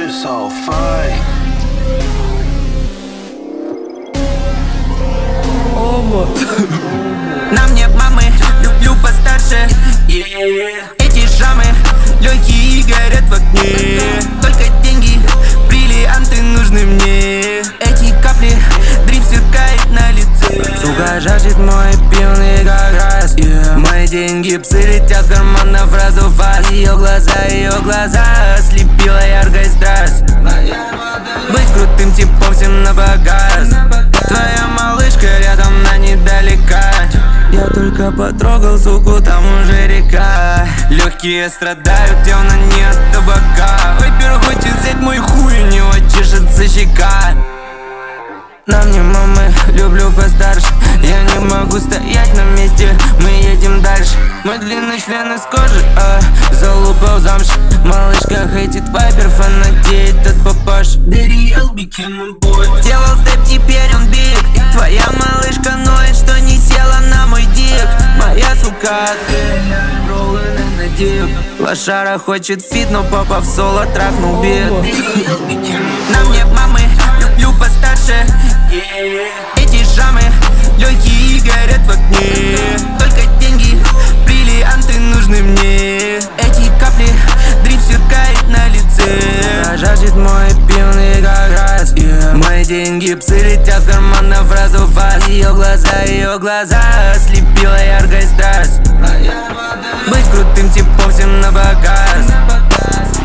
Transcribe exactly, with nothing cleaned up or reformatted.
You're so fine. На мне мамы, люблю постарше. Yeah. Эти шрамы легкие и горят в окне. Только деньги, бриллианты нужны мне. Эти капли, дрип сверкает на лице. Сука жаждет мой пивный как раз, yeah. Мои деньги, псы летят в карман фразу фаз. Ее глаза, ее глаза ослепила яркой страсть. Быть крутым типом всем на показ. Твоя малышка рядом, она недалека. Я только потрогал, суку, там уже река. Легкие страдают, явно не от табака. Вайпер хочет взять мой хуй, у него чешется щека. На мне мамы, люблю постарше. Я не могу стоять на месте, мы едем дальше. Мой длинный член из кожи, а залупал замш. Малышка хейтит вайпер, фанатеет от папаш. Сделал степ, теперь он биг. Твоя малышка ноет, что не села на мой дик. Моя сука, на дип. Лошара хочет фит, но папа в соло трахнул бит. На мне мамы, люблю постарше. Эти шрамы легкие и горят в окне. Только деньги, бриллианты нужны мне. Эти капли, дрип сверкает на лице. Жаждет мой пивный как раз, yeah. Мои деньги, псы летят в карман на фразу фаз. Ее глаза, ее глаза ослепила яркой страсть. Быть крутым типом всем на показ.